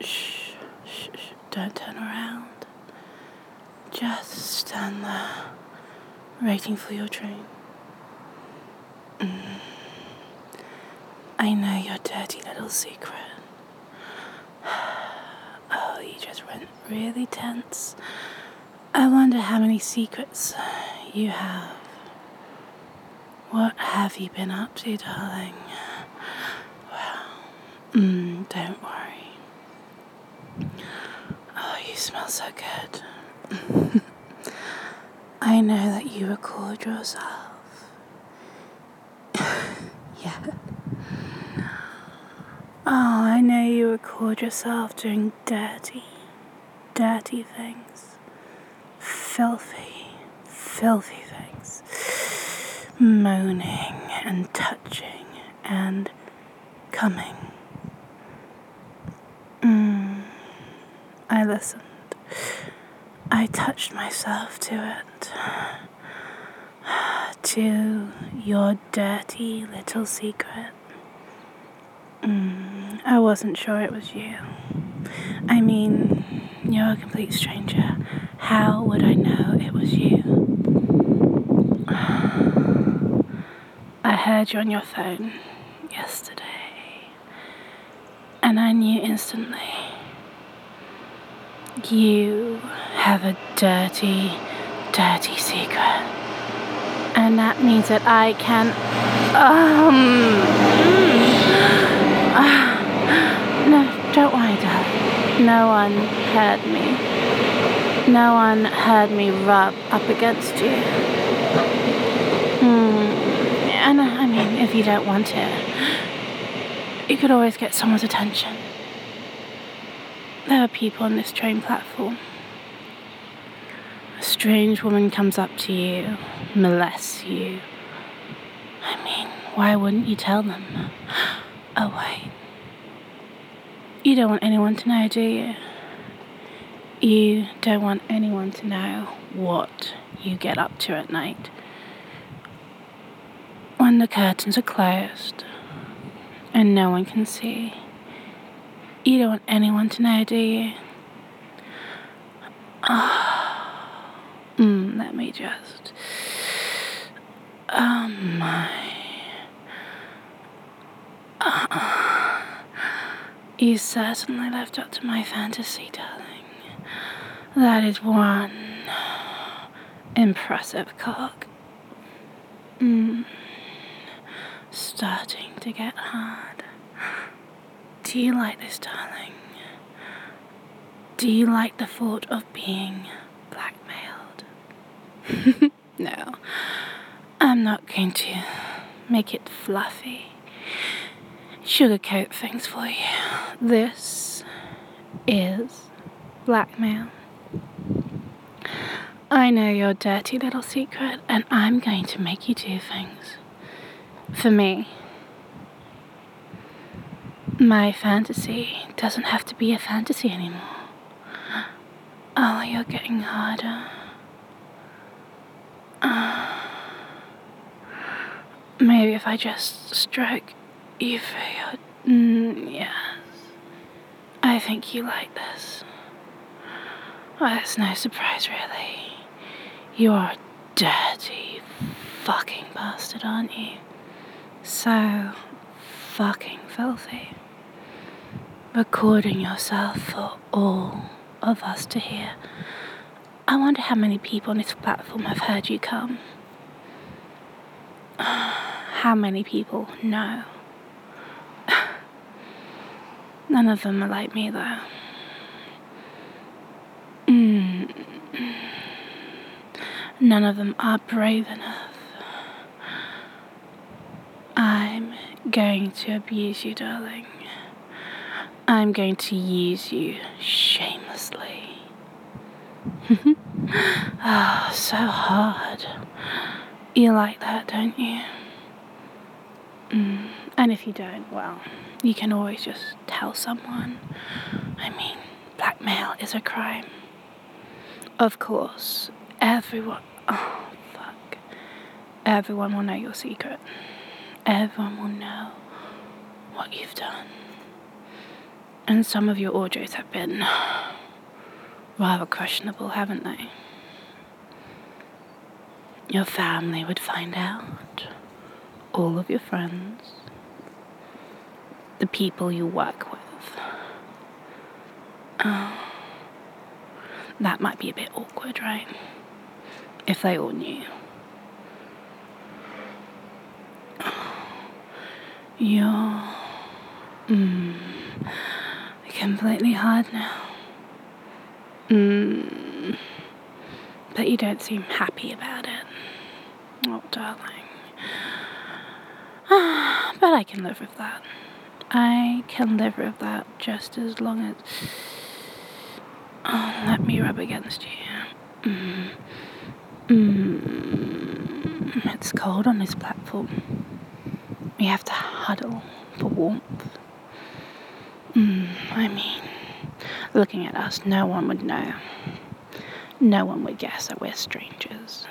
Shh, don't turn around. Just stand there, waiting for your train. I know your dirty little secret. Oh, you just went really tense. I wonder how many secrets you have. What have you been up to, darling? Well, don't worry. Oh, you smell so good. I know that you record yourself. Yeah. Oh, I know you record yourself doing dirty things. Filthy things. Moaning and touching and coming. I listened. I touched myself to it. To your dirty little secret. I wasn't sure it was you. I mean, you're a complete stranger. How would I know it was you? I heard you on your phone yesterday, and I knew instantly. You have a dirty secret. And that means that I can, no, don't worry, darling. No one heard me. No one heard me rub up against you. And I mean, if you don't want it, you could always get someone's attention. There are people on this train platform. A strange woman comes up to you, molests you. I mean, why wouldn't you tell them? Oh, wait. You don't want anyone to know, do you? You don't want anyone to know what you get up to at night. When the curtains are closed and no one can see. You don't want anyone to know, do you? Let me just... Oh my... You certainly lived up to my fantasy, darling. That is one impressive cock. Starting to get hard. Do you like this, darling? Do you like the thought of being blackmailed? No, I'm not going to make it fluffy. Sugarcoat things for you. This is blackmail. I know your dirty little secret, and I'm going to make you do things. For me. My fantasy doesn't have to be a fantasy anymore. Oh, you're getting harder. Maybe if I just stroke you for your... yes. I think you like this. Well, it's no surprise, really. You are a dirty fucking bastard, aren't you? So fucking filthy. Recording yourself for all of us to hear. I wonder how many people on this platform have heard you come. How many people know? None of them are like me, though. None of them are brave enough. I'm going to abuse you, darling. I'm going to use you shamelessly. Oh, so hard. You like that, don't you? And if you don't, well, you can always just tell someone. I mean, blackmail is a crime. Of course, everyone will know your secret. Everyone will know what you've done. And some of your orders have been rather questionable, haven't they? Your family would find out. All of your friends. The people you work with. That might be a bit awkward, right? If they all knew. You're completely hard now. But you don't seem happy about it. Oh, darling. But I can live with that. I can live with that just as long as... Oh, let me rub against you. It's cold on this platform. We have to huddle for warmth. I mean, looking at us, no one would know. No one would guess that we're strangers.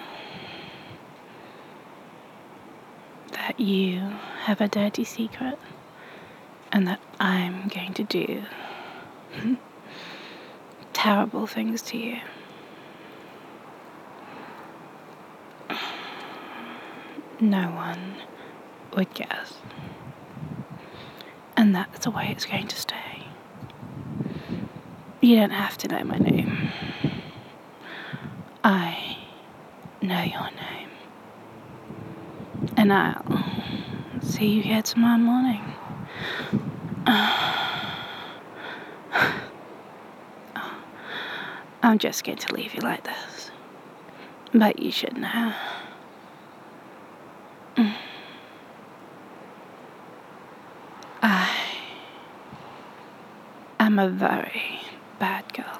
That you have a dirty secret, and that I'm going to do terrible things to you. No one would guess. And that's the way it's going to stay. You don't have to know my name. I know your name. And I'll see you here tomorrow morning. I'm just going to leave you like this. But you should know. I'm a very bad girl.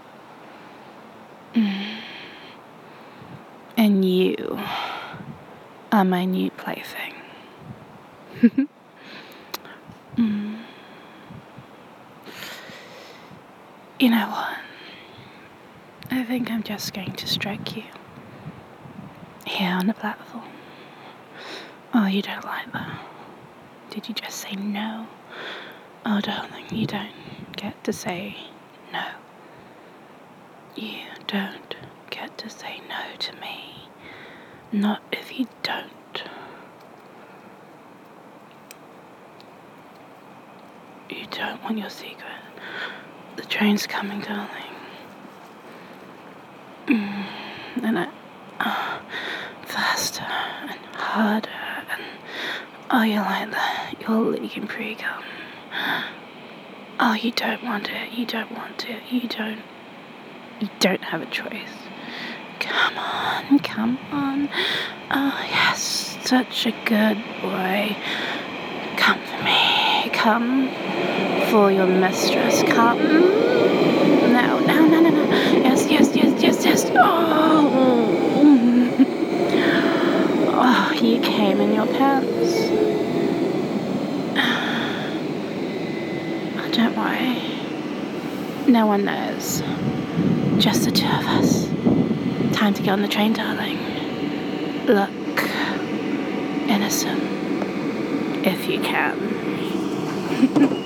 And you are my new plaything. You know what? I think I'm just going to stroke you. Here on the platform. Oh, you don't like that? Did you just say no? Oh, darling, you don't get to say no. You don't get to say no to me. Not if you don't. You don't want your secret. The train's coming, darling. And faster and harder and... Oh, you like that? You're leaking pre-cum. Oh, you don't want it. You don't want it. You don't have a choice. Come on, come on. Oh, yes, such a good boy. Come for me. Come for your mistress. Come. No. Yes. Oh, you came in your pants. Oh, don't worry. No one knows. Just the two of us. Time to get on the train, darling. Look innocent, if you can.